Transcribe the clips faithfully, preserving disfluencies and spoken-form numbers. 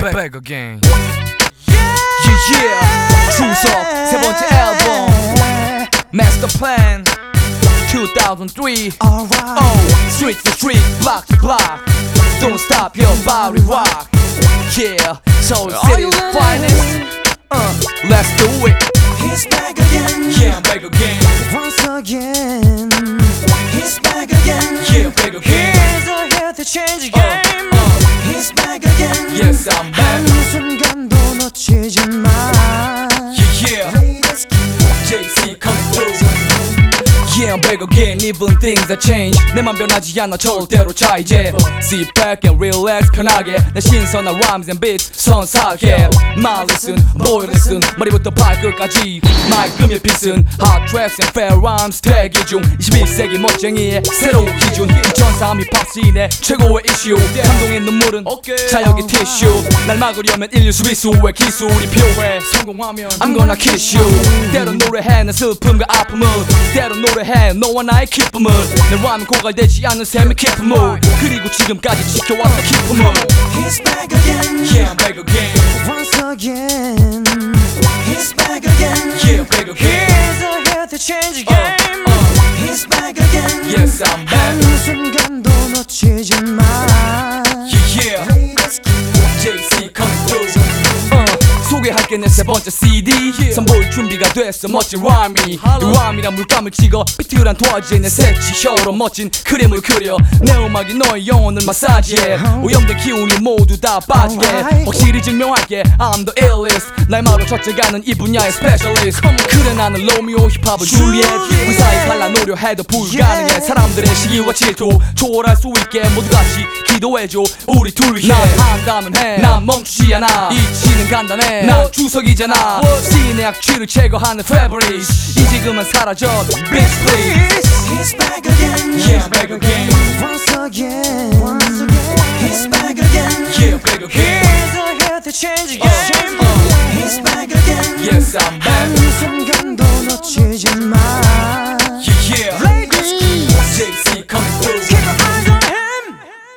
back, back again. Yeah, yeah. 추석 세 번째 앨범 Master Plan two thousand three. Oh, street to street, block to block. Don't stop your body rock. Yeah, Seoul City's finest. Uh, let's do it. He's back again. Yeah, I'm back again. Once again. He's back again. Yeah, back again. He's here to change the game. Uh, uh, He's back again. yes, I'm back. 한순간도 놓치지 마. Yeah, yeah. Latest J-C coming through. Yeah, I'm back again, even things that change. 내맘 변하지 않아 절대로 차 이제. Sit back and relax 편하게 내 신선한 rhymes and beats 선사하게. My listen, boy listen 머리부터 발끝까지 말끔히 빗은 hot tracks and fair rhymes 대기 중 이십일 세기 멋쟁이의 새로운 기준 이천삼 힙합 씬의 최고의 이슈 감동의 눈물은 자역의 티슈 날 막으려면 인류 수비수의 기술이 필요해 성공하면 I'm gonna kiss you 때론 노래해 내 슬픔과 아픔을 때론 노래해 너와 나의 기쁨을 내 맘은 고갈되지 않는 셈의 기쁨을 그리고 지금까지 지켜왔던 기쁨을 He's back again. Yeah, I'm back again. Once again. He's back again. Yeah, back again. He's here to change the game. Uh, uh, He's back again. yes, I'm back. 한순간도 놓치지 마. Yeah, yeah. Latest J-C coming through. uh, 소개할게 내 세 번째 씨디 선보일 준비가 됐어 멋진 rhyme이 이 rhyme이란 물감을 찍어 비틀한 도화지에 내 색지혀로 멋진 그림을 그려 내 음악이 너의 영혼을 마사지해 오염된 기운이 모두 다 빠지게 확실히 증명할게 I'm the illest 날 말로 첫째가는 이 분야의 specialist 그래 나는 로미오 힙합은 줄리엣 우리 사이 갈라놓으려 해도 불가능해 사람들의 시기와 질투 초월할 수 있게 모두 같이 기도해줘 우리 둘 위해 난 한다면 해난 멈추지 않아 이치는 간단해 난 주석이잖아 시인의 악취를 제거하는 fabric 이제 그만 사라져 bitch please He's back again. Yeah, I'm back again. Once again. Once again. He's back again. Yeah, back again. He's here to change the game. Uh, uh, He's back again. yes, I'm back. 한순간도 놓치지 마. Yeah, yeah. J-C coming through. Keep your eyes on him.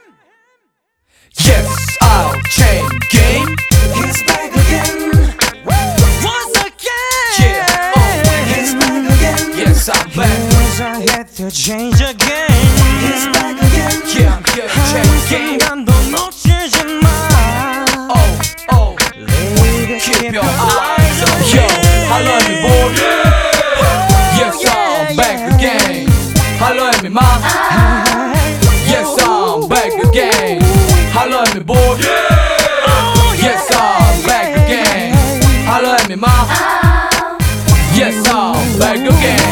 Yes, I'll change game. He's back again. Once again. Yeah, oh, He's back again. yes, I'm back. He's here to change the game. He's back again. Yeah, I'm here to change game. 한순간도 놓치지 마. Oh, oh, Lady, keep your eyes on me. Yo, hello everybody. Yes, I'm back again. Hello everybody. Yes, I'm back again. Hello everybody. Yes, I'm back again. Hello everybody. Yes, I'm back again.